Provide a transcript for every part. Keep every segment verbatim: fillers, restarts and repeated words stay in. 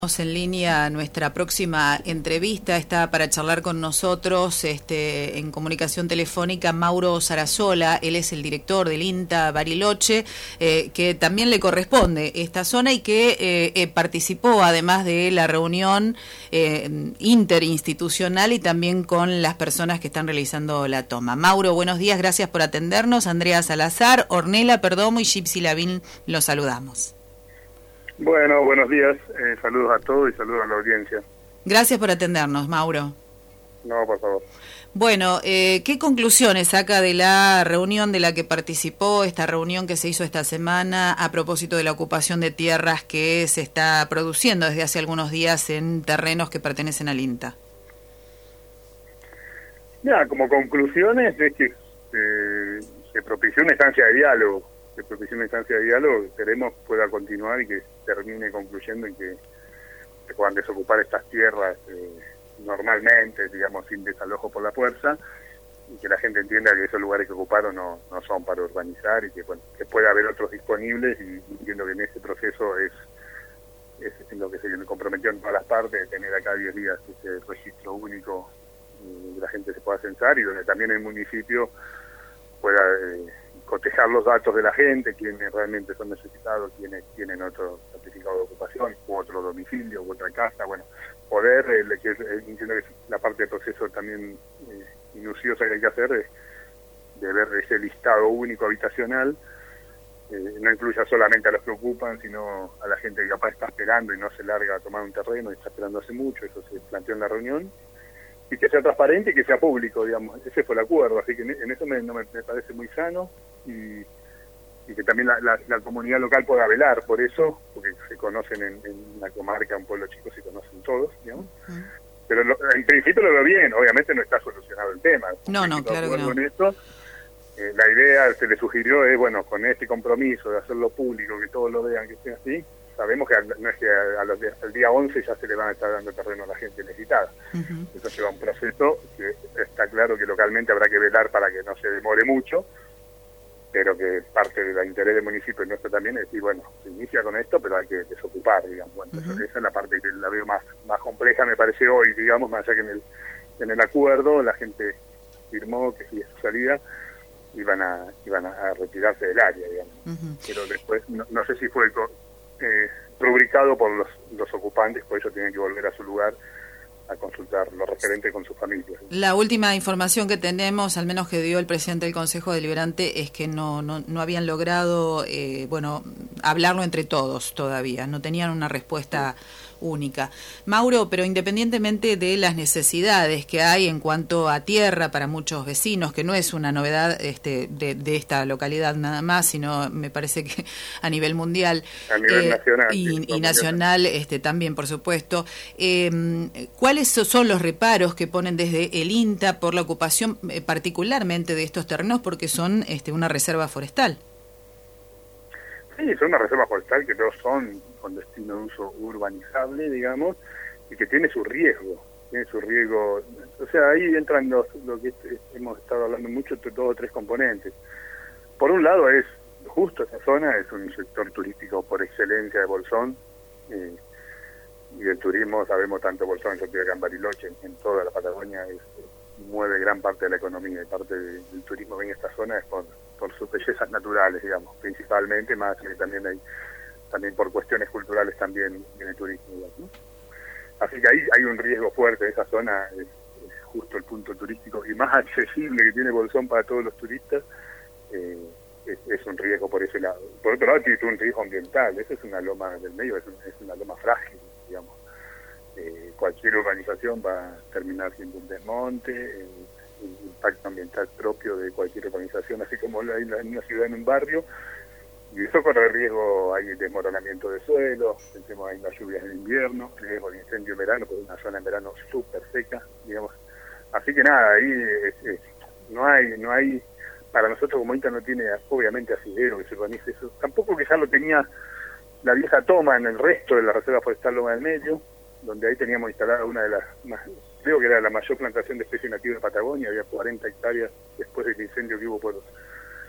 En línea nuestra próxima entrevista está para charlar con nosotros este, en comunicación telefónica Mauro Sarasola. Él es el director del INTA Bariloche, eh, que también le corresponde esta zona y que eh, eh, participó además de la reunión eh, interinstitucional y también con las personas que están realizando la toma. Mauro, buenos días, gracias por atendernos. Andrea Salazar, Ornella Perdomo y Gypsy Lavín, los saludamos. Bueno, buenos días, eh, saludos a todos y saludos a la audiencia. Gracias por atendernos, Mauro. No, por favor. Bueno, eh, ¿qué conclusiones saca de la reunión de la que participó, esta reunión que se hizo esta semana a propósito de la ocupación de tierras que se está produciendo desde hace algunos días en terrenos que pertenecen al INTA? Ya, como conclusiones es que eh, se propició una instancia de diálogo, se propició una instancia de diálogo que esperemos pueda continuar y que termine concluyendo en que se puedan desocupar estas tierras eh, normalmente, digamos, sin desalojo por la fuerza, y que la gente entienda que esos lugares que ocuparon no, no son para urbanizar y que, bueno, que puede haber otros disponibles, y entiendo que en ese proceso es, es en lo que se comprometió en todas las partes, de tener acá diez días ese registro único y la gente se pueda censar, y donde también el municipio pueda eh, cotejar los datos de la gente, quienes realmente son necesitados, quienes tienen otro certificado de ocupación, u otro domicilio, u otra casa, bueno, poder, eh, que eh, entiendo que la parte del proceso también eh, minuciosa que hay que hacer, de, de ver ese listado único habitacional, eh, no incluya solamente a los que ocupan, sino a la gente que capaz está esperando y no se larga a tomar un terreno y está esperando hace mucho, eso se planteó en la reunión, y que sea transparente y que sea público, digamos, ese fue el acuerdo, así que en, en eso me, no me, me parece muy sano, y, y que también la, la, la comunidad local pueda velar por eso, porque se conocen en, en la comarca, un pueblo chico, se conocen todos, digamos, uh-huh. Pero lo, en principio lo veo bien, obviamente no está solucionado el tema. No, no, claro que no. En esto, eh, la idea se le sugirió es, bueno, con este compromiso de hacerlo público, que todos lo vean, que sea así, sabemos que no es que a los, al día once ya se le van a estar dando terreno a la gente necesitada. Uh-huh. Eso lleva un proceso que está claro que localmente habrá que velar para que no se demore mucho, pero que parte del interés del municipio y nuestro también es decir, bueno, se inicia con esto, pero hay que desocupar, digamos. Bueno, uh-huh. Esa es la parte que la veo más más compleja, me parece hoy, digamos, más allá que en el, en el acuerdo la gente firmó que si es su salida iban a iban a retirarse del área, digamos. Uh-huh. Pero después, no, no sé si fue eh, rubricado por los, los ocupantes, por eso tienen que volver a su lugar a consultar lo referente con sus familias. La última información que tenemos, al menos que dio el presidente del Consejo Deliberante, es que no no, no habían logrado, eh, bueno, hablarlo entre todos todavía, no tenían una respuesta sí. única. Mauro, pero independientemente de las necesidades que hay en cuanto a tierra para muchos vecinos, que no es una novedad este, de, de esta localidad nada más, sino me parece que a nivel mundial a nivel eh, nacional, y, sí, y nacional este, también, por supuesto. Eh, ¿Cuáles son los reparos que ponen desde el INTA por la ocupación eh, particularmente de estos terrenos, porque son este, una reserva forestal? Sí, son una reserva forestal que todos son con destino de uso urbanizable, digamos, y que tiene su riesgo, tiene su riesgo, o sea, ahí entran los, lo que hemos estado hablando mucho, de dos o tres componentes. Por un lado es, justo esa zona es un sector turístico por excelencia de Bolsón, eh, y del turismo sabemos tanto Bolsón, yo estoy acá en Bariloche, en, en toda la Patagonia, es, mueve gran parte de la economía, y parte de, del turismo que en esta zona es por, por sus bellezas naturales, digamos, principalmente, más que también hay también por cuestiones culturales también viene turismo, ¿no? Así que ahí hay un riesgo fuerte, esa zona es, es justo el punto turístico y más accesible que tiene Bolsón para todos los turistas, eh, es, es un riesgo por ese lado. Por otro lado tiene un riesgo ambiental, esa es una loma del medio, es, un, es una loma frágil, digamos. Eh, cualquier urbanización va a terminar siendo un desmonte, el, el impacto ambiental propio de cualquier urbanización, así como hay en una ciudad, en un barrio, y eso corre riesgo, hay desmoronamiento de suelo, pensemos en las lluvias en invierno, riesgo de incendio en verano, porque es una zona en verano súper seca, digamos. Así que nada, ahí es, es, no hay, no hay, para nosotros como INTA no tiene obviamente asidero que se urbanice eso, tampoco que ya lo tenía la vieja toma en el resto de la Reserva Forestal Loma del Medio, donde ahí teníamos instalada una de las más, creo que era la mayor plantación de especies nativas de Patagonia, había cuarenta hectáreas después del incendio que hubo por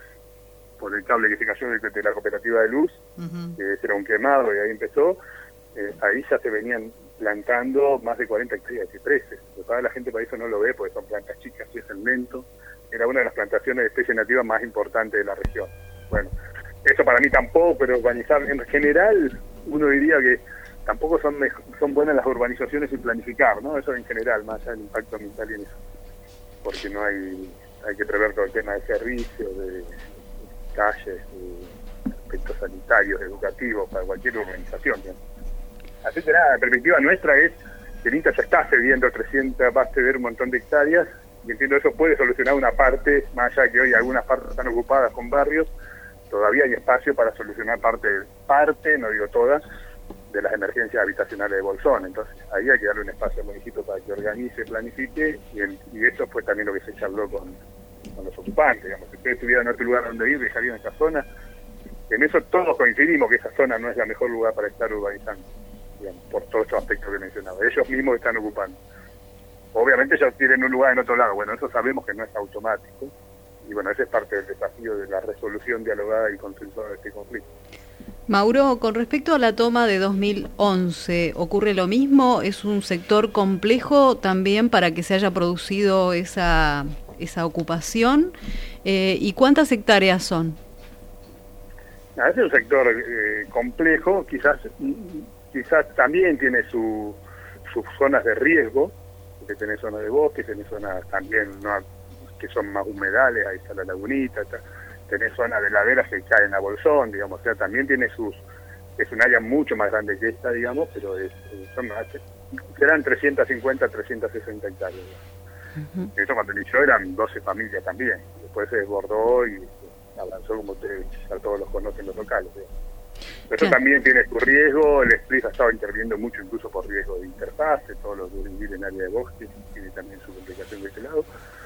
por el cable que se cayó de, de la cooperativa de luz, uh-huh. que era un quemado y ahí empezó, eh, ahí ya se venían plantando más de cuarenta hectáreas de cipreses. Toda la gente para eso no lo ve, porque son plantas chicas y es el mento. Era una de las plantaciones de especies nativas más importantes de la región. Bueno, eso para mí tampoco, pero urbanizar en general, uno diría que tampoco son son buenas las urbanizaciones sin planificar, ¿no? Eso en general, más allá del impacto ambiental y en eso. Porque no hay hay que prever todo el tema de servicios, de calles, de aspectos sanitarios, educativos, para cualquier urbanización, ¿no? Así que nada, la perspectiva nuestra es que el INTA ya está cediendo trescientas, va a ceder un montón de hectáreas, y entiendo eso puede solucionar una parte, más allá de que hoy algunas partes están ocupadas con barrios, todavía hay espacio para solucionar parte, parte, no digo todas, de las emergencias habitacionales de Bolsón. Entonces ahí hay que darle un espacio al municipio para que organice, planifique, y, el, y eso fue también lo que se charló con, con los ocupantes. Digamos, si ustedes tuvieran otro lugar donde ir, dejarían esta zona. En eso todos coincidimos que esa zona no es el mejor lugar para estar urbanizando, digamos, por todos estos aspectos que mencionaba. Ellos mismos están ocupando. Obviamente ellos tienen un lugar en otro lado. Bueno, eso sabemos que no es automático. Y bueno, ese es parte del desafío de la resolución dialogada y consensuada de este conflicto. Mauro, con respecto a la toma de dos mil once, ¿ocurre lo mismo? ¿Es un sector complejo también para que se haya producido esa, esa ocupación? Eh, ¿Y cuántas hectáreas son? Ah, es un sector eh, complejo, quizás quizás también tiene su, sus zonas de riesgo, porque tiene zonas de bosque, tiene zonas también no que son más humedales, ahí está la lagunita, está, tenés zonas de laderas que caen a Bolsón, digamos, o sea, también tiene sus, es un área mucho más grande que esta, digamos, pero es, son más, serán trescientas cincuenta, trescientas sesenta hectáreas. Uh-huh. Eso cuando inició eran doce familias también, después se desbordó y avanzó como ustedes, ya todos los conocen los locales, digamos. Eso claro. También tiene su riesgo, el Split ha estado interviniendo mucho incluso por riesgo de interfase, todo lo que vivir en área de bosque, tiene también su complicación de este lado.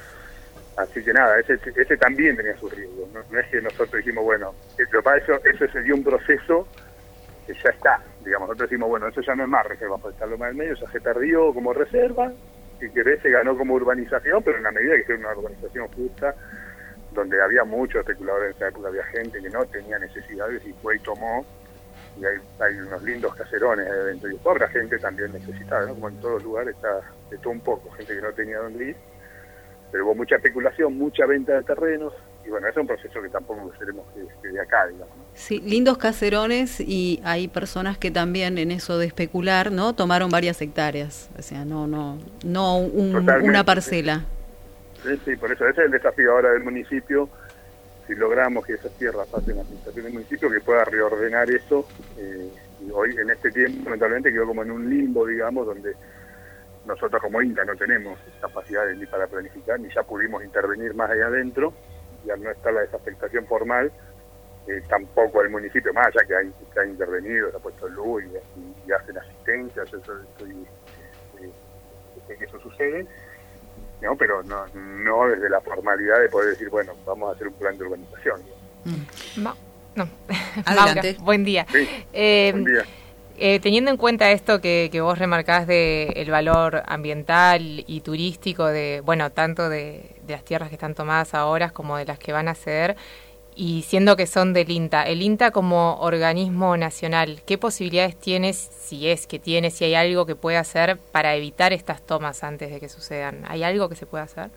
Así que nada, ese, ese también tenía su riesgo, ¿no? No es que nosotros dijimos, bueno, eso, para eso, eso se dio un proceso que ya está, digamos, nosotros decimos, bueno, eso ya no es más reserva forestal Loma del Medio, ya se perdió como reserva, si querés se ganó como urbanización, pero en la medida que sea una urbanización justa, donde había muchos especuladores en esa época, había gente que no tenía necesidades y fue y tomó, y hay, hay unos lindos caserones ahí adentro, y pobre gente también necesitada, ¿no? Como en todos lugares está de todo un poco, gente que no tenía dónde ir, pero hubo mucha especulación, mucha venta de terrenos, y bueno, es un proceso que tampoco queremos que esté de acá, digamos, ¿no? Sí, lindos caserones, y hay personas que también en eso de especular, ¿no? Tomaron varias hectáreas, o sea, no no no un, una parcela. Sí, sí, por eso ese es el desafío ahora del municipio, si logramos que esas tierras pasen a la administración del municipio, que pueda reordenar eso, eh, y hoy en este tiempo lamentablemente quedó como en un limbo, digamos, donde nosotros como INTA no tenemos capacidades ni para planificar, ni ya pudimos intervenir más allá adentro, y al no estar la desafectación formal, eh, tampoco el municipio, más allá que ha, que ha intervenido, se ha puesto luz y, y, y hacen asistencia, yo estoy, eh, eh, que eso sucede, ¿no? Pero no, no desde la formalidad de poder decir, bueno, vamos a hacer un plan de urbanización. Mm. Ma no. Adelante. Mauro, buen día. Sí, eh, buen día. Eh, teniendo en cuenta esto que, que vos remarcás de el valor ambiental y turístico de, bueno, tanto de, de las tierras que están tomadas ahora como de las que van a ceder, y siendo que son del INTA, el INTA como organismo nacional, ¿qué posibilidades tienes, si es que tiene, si hay algo que puede hacer para evitar estas tomas antes de que sucedan? ¿Hay algo que se pueda hacer?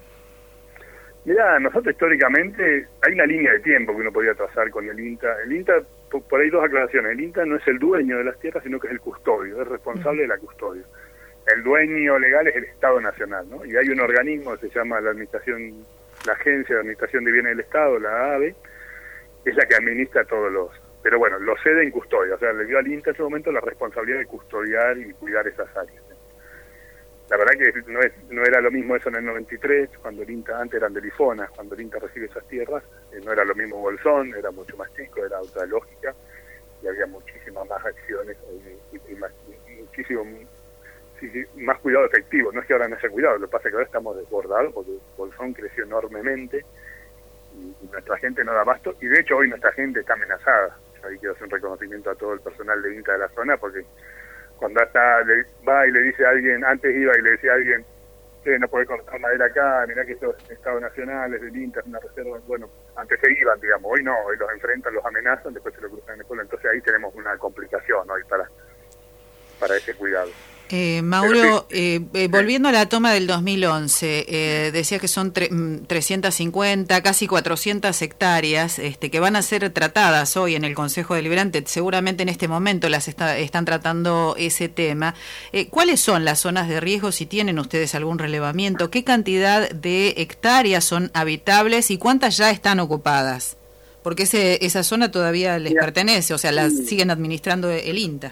Mirá, nosotros históricamente hay una línea de tiempo que uno podría trazar con el INTA. El INTA, por ahí dos aclaraciones, el INTA no es el dueño de las tierras, sino que es el custodio, es responsable de la custodia. El dueño legal es el Estado Nacional, ¿no? Y hay un organismo que se llama la Administración, la Agencia de Administración de Bienes del Estado, la A B E, es la que administra todos los... Pero bueno, lo cede en custodia, o sea, le dio al INTA en ese momento la responsabilidad de custodiar y cuidar esas áreas. La verdad que no, es, no era lo mismo eso en el noventa y tres, cuando el INTA, antes eran del IFONA, cuando el INTA recibe esas tierras, eh, no era lo mismo Bolsón, era mucho más chico, era otra lógica, y había muchísimas más acciones, eh, y, y, más, y muchísimo sí, sí, más cuidado efectivo. No es que ahora no haya cuidado, lo que pasa es que ahora estamos desbordados, porque Bolsón creció enormemente, y, y nuestra gente no da abasto, y de hecho hoy nuestra gente está amenazada. Yo ahí quiero hacer un reconocimiento a todo el personal de INTA de la zona, porque cuando hasta le, va y le dice a alguien, antes iba y le decía a alguien, eh, no podés cortar madera acá, mirá que esto es Estado Nacional, es del INTA, es una reserva, bueno, antes se iban, digamos, hoy no, hoy los enfrentan, los amenazan, después se lo cruzan en el pueblo, entonces ahí tenemos una complicaón hoy para para ese cuidado. Eh, Mauro, eh, eh, volviendo a la toma del dos mil once, eh, decía que son tre trescientas cincuenta, casi cuatrocientas hectáreas este, que van a ser tratadas hoy en el Consejo Deliberante. Seguramente en este momento las está, están tratando ese tema. Eh, ¿Cuáles son las zonas de riesgo, si tienen ustedes algún relevamiento? ¿Qué cantidad de hectáreas son habitables y cuántas ya están ocupadas? Porque ese, esa zona todavía les Mira, pertenece, o sea, la sí. siguen administrando el INTA.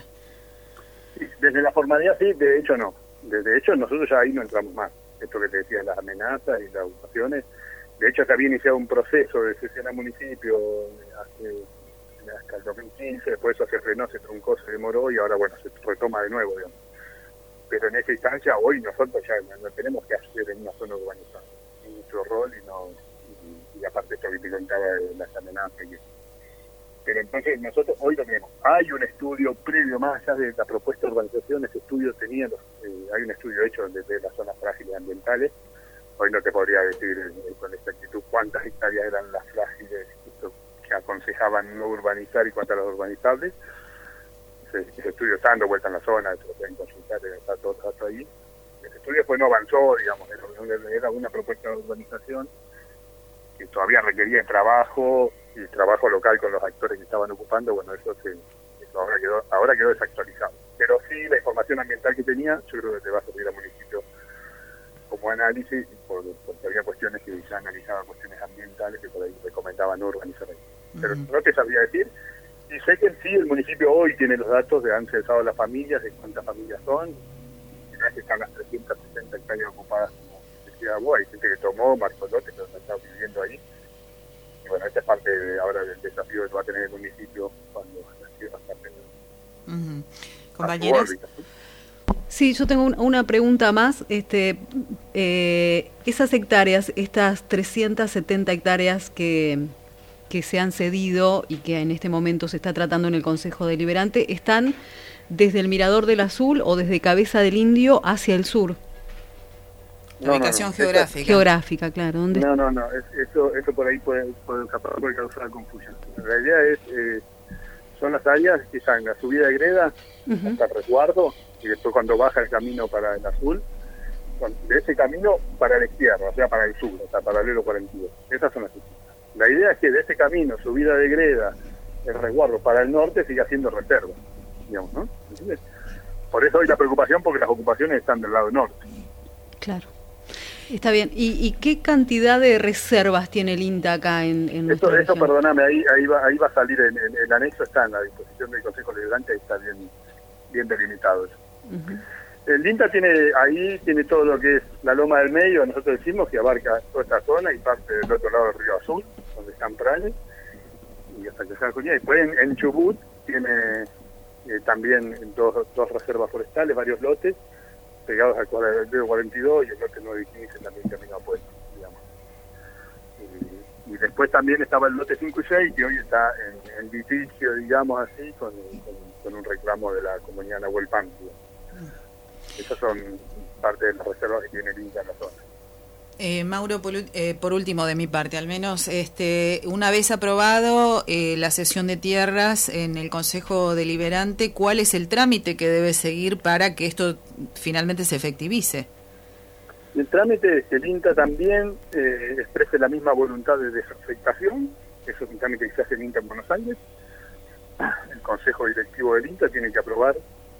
Desde la formalidad sí, de hecho no. De, de hecho nosotros ya ahí no entramos más. Esto que te decía, las amenazas y las ocupaciones. De hecho se había iniciado un proceso de cesión al municipio hace, hasta el dos mil quince, después eso se frenó, se truncó, se demoró y ahora bueno, se retoma de nuevo, digamos. Pero en esa instancia hoy nosotros ya no tenemos que hacer en una zona urbanizada. Es nuestro rol y no y, y aparte esto que te contaba de las amenazas y eso. Pero entonces nosotros hoy lo tenemos. Hay un estudio previo, más allá de la propuesta de urbanización, ese estudio tenía, los, eh, hay un estudio hecho desde las zonas frágiles ambientales. Hoy no te podría decir eh, con exactitud cuántas hectáreas eran las frágiles que aconsejaban no urbanizar y cuántas las urbanizables. Ese, ese estudio está dando vuelta en la zona, se lo pueden consultar, está todo, está todo ahí. Ese estudio después no avanzó, digamos, era, era una propuesta de urbanización que todavía requería el trabajo y el trabajo local con los actores que estaban ocupando. Bueno, eso, se, eso ahora quedó ahora quedó desactualizado. Pero sí, la información ambiental que tenía, yo creo que te va a servir al municipio como análisis, por, porque había cuestiones que ya analizaban cuestiones ambientales que por ahí recomendaban no urbanizar ahí. Pero uh-huh. no te sabría decir. Y sé que sí, el municipio hoy tiene los datos de han cesado las familias, de cuántas familias son, y no es que están las trescientas sesenta hectáreas ocupadas, como decía vos, hay gente que tomó, marcó lotes, pero no está viviendo ahí. Y bueno, esta es parte de, ahora del desafío que va a tener el municipio cuando las tierras pasen. Uh-huh. Compañeras. Sí, yo tengo un, una pregunta más. Este, eh, esas hectáreas, estas trescientas setenta hectáreas que, que se han cedido y que en este momento se está tratando en el Consejo Deliberante, ¿están desde el Mirador del Azul o desde Cabeza del Indio hacia el sur? La no, ubicación no, no. geográfica. Esa, geográfica, claro. ¿Dónde no, no, no. Es, eso, eso por ahí puede, puede, puede causar confusión. La idea es, eh, son las áreas que están en la subida de greda uh-huh. hasta el resguardo y después cuando baja el camino para el azul, de ese camino para la izquierda, o sea, para el sur, o sea, paralelo cuarenta y dos. Esas son las distintas. La idea es que de ese camino, subida de greda, el resguardo para el norte, siga siendo reserva, digamos, ¿no? ¿Entiendes? Por eso hay la preocupación, porque las ocupaciones están del lado norte. Claro. Está bien. ¿Y, y qué cantidad de reservas tiene el INTA acá en, en Eso, eso perdóname, ahí, ahí, va, ahí va a salir, en, en el anexo está en la disposición del Consejo Deliberante, ahí está bien, bien delimitado eso. Uh-huh. El INTA tiene, ahí tiene todo lo que es la Loma del Medio, nosotros decimos que abarca toda esta zona y parte del otro lado del Río Azul, donde están Pranes, y hasta que se Acuña. Después en, en Chubut tiene eh, también dos, dos reservas forestales, varios lotes, pegados al cuarenta y dos y el lote nueve y quince también camino opuesto, digamos. Y, y después también estaba el lote cinco y seis, que hoy está en, en litigio, digamos así, con, con, con un reclamo de la comunidad Nahuel Pan. Esas son parte de las reservas que tiene el INTA en la zona. Eh, Mauro, por, eh, por último de mi parte, al menos este, una vez aprobado eh, la cesión de tierras en el Consejo Deliberante, ¿cuál es el trámite que debe seguir para que esto finalmente se efectivice? El trámite es que el INTA también eh, exprese la misma voluntad de desafectación. Eso es un trámite que se hace en INTA en Buenos Aires. El Consejo Directivo del INTA tiene que aprobar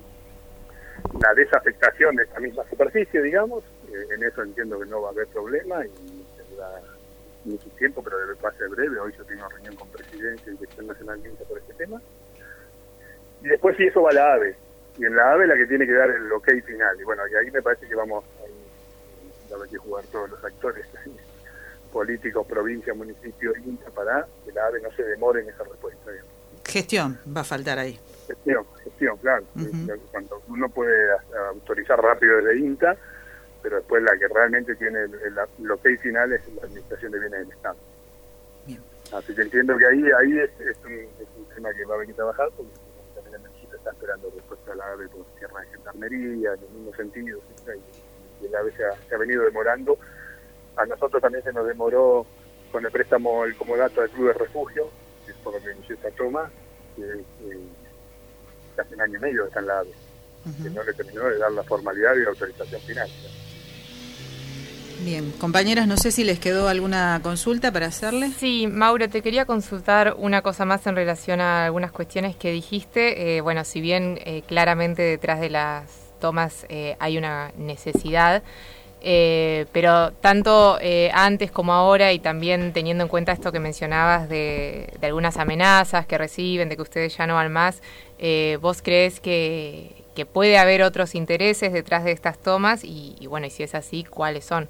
la desafectación de esta misma superficie, digamos. Eh, en eso entiendo que no va a haber problema y tendrá mucho tiempo, pero debe pasar breve. Hoy yo tengo una reunión con Presidencia y Dirección Nacional de INTA por este tema. Y después sí, eso va a la AVE. Y en la AVE la que tiene que dar el ok final. Y bueno, y ahí me parece que vamos a haber que jugar todos los actores políticos, provincia, municipio, INTA, para que la AVE no se demore en esa respuesta, digamos. Gestión va a faltar ahí. Gestión, gestión, claro. Uh-huh. Cuando uno puede autorizar rápido desde INTA, pero después la que realmente tiene el, el, el ok final es la Administración de Bienes del Estado. Bien. Así que entiendo que ahí ahí es, es, un, es un tema que va a haber que trabajar, porque también el municipio está esperando respuesta a la AVE por tierra de gendarmería, en el mismo sentido, y, y el AVE se ha, se ha venido demorando. A nosotros también se nos demoró con el préstamo, el comodato del Club de Refugio, por lo que inició esta toma, que, que hace un año y medio está en la AVE. uh-huh. que no le terminó de dar la formalidad y la autorización final. Bien, compañeras, no sé si les quedó alguna consulta para hacerle. Sí, Mauro, te quería consultar una cosa más en relación a algunas cuestiones que dijiste. Eh, bueno, si bien eh, claramente detrás de las tomas eh, hay una necesidad, eh, pero tanto eh, antes como ahora, y también teniendo en cuenta esto que mencionabas de, de algunas amenazas que reciben, de que ustedes ya no van más, eh, ¿vos crees que, que puede haber otros intereses detrás de estas tomas? Y, y bueno, y si es así, ¿cuáles son?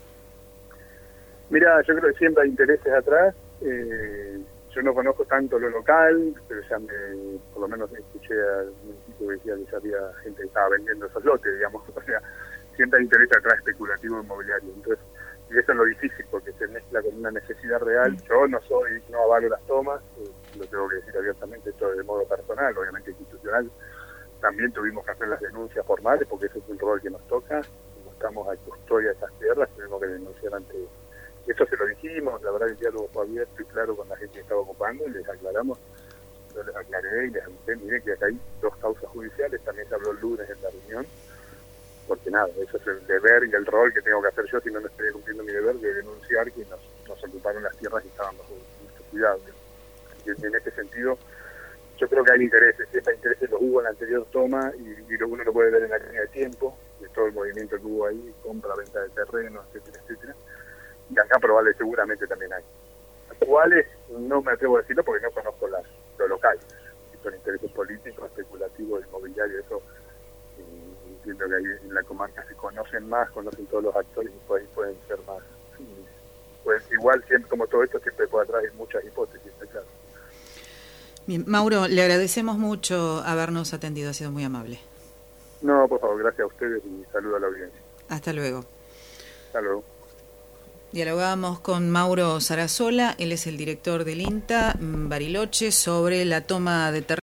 Mira, yo creo que siempre hay intereses atrás. Eh, yo no conozco tanto lo local, pero ya me, por lo menos escuché al municipio que decía que ya había gente que estaba vendiendo esos lotes, digamos. O sea, siempre hay interés atrás especulativo inmobiliario. Entonces, y eso es lo difícil porque se mezcla con una necesidad real. Yo no soy, no avalo las tomas, eh, lo tengo que decir abiertamente, esto de modo personal, obviamente institucional. También tuvimos que hacer las denuncias formales porque ese es un rol que nos toca. Como estamos a custodia de esas tierras, tenemos que denunciar ante... Eso se lo dijimos, la verdad el diálogo fue abierto y claro con la gente que estaba ocupando, y les aclaramos, yo les aclaré y les avisé, miren que acá hay dos causas judiciales, también se habló el lunes en la reunión, porque nada, eso es el deber y el rol que tengo que hacer yo, si no, no estoy cumpliendo mi deber de denunciar que nos, nos ocuparon las tierras y estaban bajo nuestro cuidado. Y en, en ese sentido, yo creo que hay intereses, estos intereses los hubo en la anterior toma y, y uno lo puede ver en la línea de tiempo, de todo el movimiento que hubo ahí, compra, venta de terreno, etcétera, etcétera. Y acá probable seguramente también hay. ¿Cuáles? No me atrevo a decirlo porque no conozco las, lo local. Si son intereses políticos, especulativos, inmobiliarios, eso eh, entiendo que ahí en la comarca se conocen más, conocen todos los actores y pues ahí pueden ser más. Pues igual, siempre como todo esto, siempre por atrás hay muchas hipótesis, está claro. Bien, Mauro, le agradecemos mucho habernos atendido, ha sido muy amable. No, por favor, gracias a ustedes y saludo a la audiencia. Hasta luego. Hasta luego. Dialogábamos con Mauro Sarasola, él es el director del INTA Bariloche, sobre la toma de terreno.